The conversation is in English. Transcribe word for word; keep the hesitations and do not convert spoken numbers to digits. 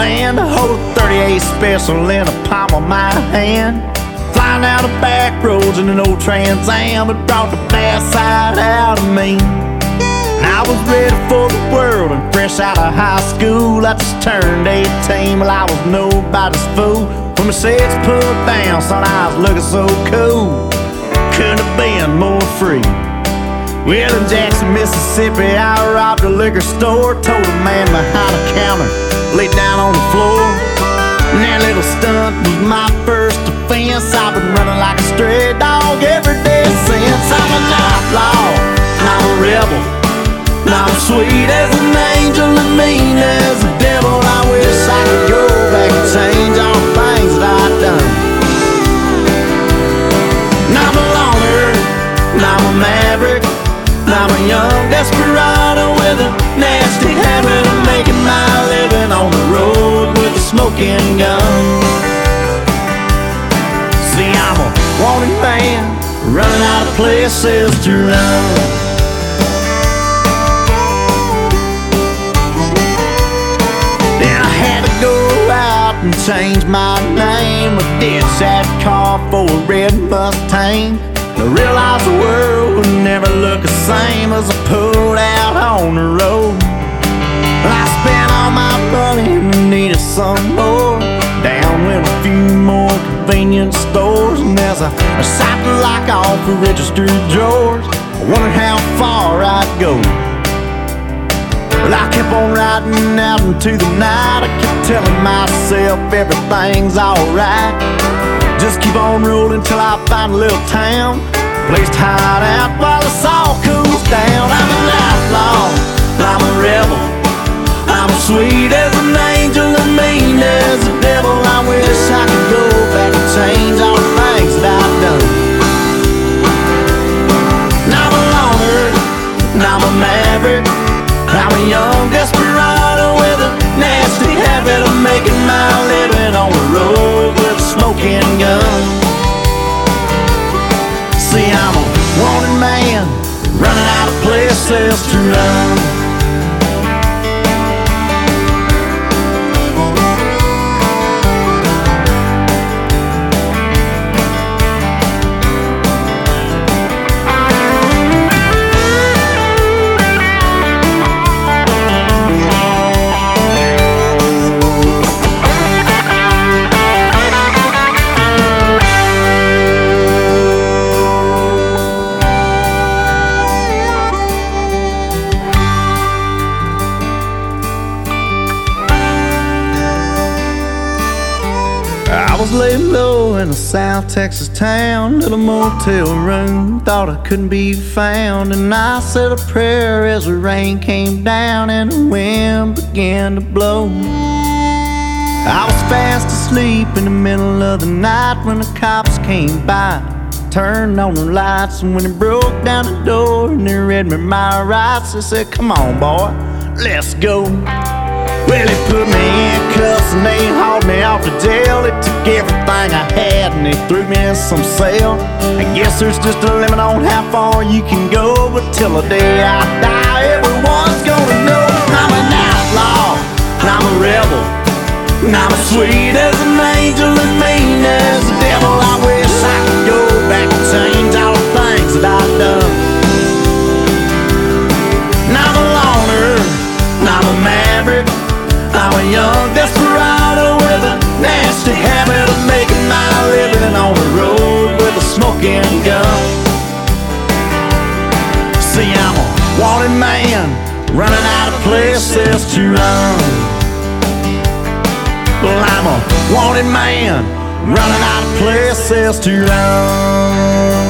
man to hold a thirty-eight special in the palm of my hand. Flying down the back roads in an old Trans Am that brought the bad side out of me. And I was ready for the world and fresh out of high school. I just turned eighteen, well I was nobody's fool. When my seats pulled down, son, I was looking so cool. Couldn't have been more free. Well, in Jackson, Mississippi, I robbed a liquor store. Told a man behind the counter, lay down on the floor. And that little stunt was my first offense. I've been running like a stray dog every day since. I'm an outlaw, and I'm a rebel, and I'm sweet as an angel and mean as a devil. I wish I could go back and change all the things that I've done. And I'm a loner, and I'm a maverick, and I'm a young desperado with a nasty habit of making my living on the road with a smoking gun. See, I'm a wanted man, running out of places to run. Then I had to go out and change my name. I ditched that car for a red Mustang. I realized the world would never look the same as I pulled out on the road. I spent all my money and needed some more. Down with a few more convenience stores. And as I decided to lock off the registered drawers, I wondered how far I'd go. Well, I kept on riding out into the night. I kept telling myself everything's alright. Just keep on rolling till I find a little town, place to hide out while this all cools down. I'm an outlaw, I'm a rebel, I'm as sweet as an angel and mean as a devil. I wish I could go back and change all the things that I've done. And I'm a loner, and I'm a maverick, I'm a young desperado with a nasty habit of making my living on the road with a smoking gun. See, I'm a wanted man, running out of places to run. I was laying low in a South Texas town, little motel room, thought I couldn't be found. And I said a prayer as the rain came down and the wind began to blow. I was fast asleep in the middle of the night when the cops came by, turned on the lights. And when they broke down the door and they read me my rights, they said, "Come on, boy, let's go." Well, they put me in cuffs and they hauled me off to jail. They took everything I had and they threw me in some cell. I guess there's just a limit on how far you can go, but till the day I die, everyone's gonna know I'm an outlaw, and I'm a rebel, and I'm as sweet as an angel and mean as the devil. I wish I could go back and change all the things that I've done. And I'm a loner, and I'm a maverick, I'm a young desperado with a nasty habit of making my living on the road with a smoking gun. See, I'm a wanted man, running out of places to run. Well, I'm a wanted man, running out of places to run.